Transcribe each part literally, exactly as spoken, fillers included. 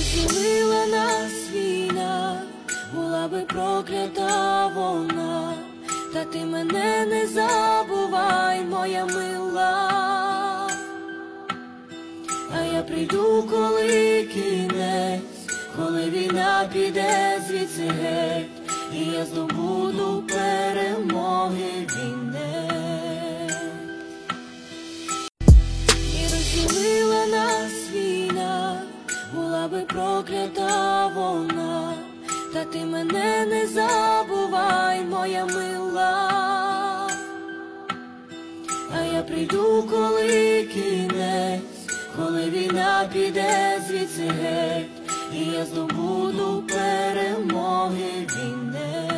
розділила нас війна, була би проклята вона, та ти мене не забувай, моя мила. А я прийду, коли кінець, коли війна піде звідси геть, і я здобуду перемоги війни. І розділила нас війна, була би проклята вона, та ти мене не забувай, моя мила. А я прийду, коли кінець, коли війна піде звідси геть, і я здобуду перемоги війни.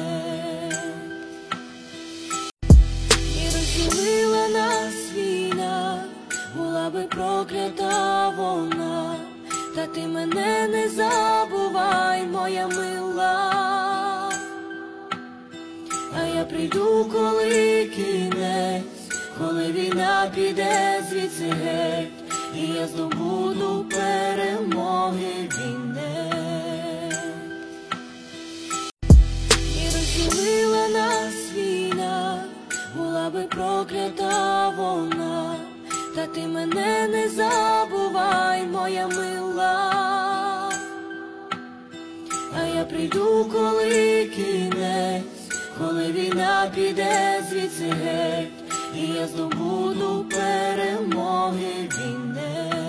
І розділила нас війна, була би проклята вона, та ти мене не забувай, моя мила. А я прийду, коли кінець, коли війна піде звідси геть, і я здобуду перемоги війни. І розділила нас війна, була би проклята вона, та ти мене не забувай, моя мила. А я прийду, коли кінець, коли війна піде звідси геть, і я здобуду перемоги війни.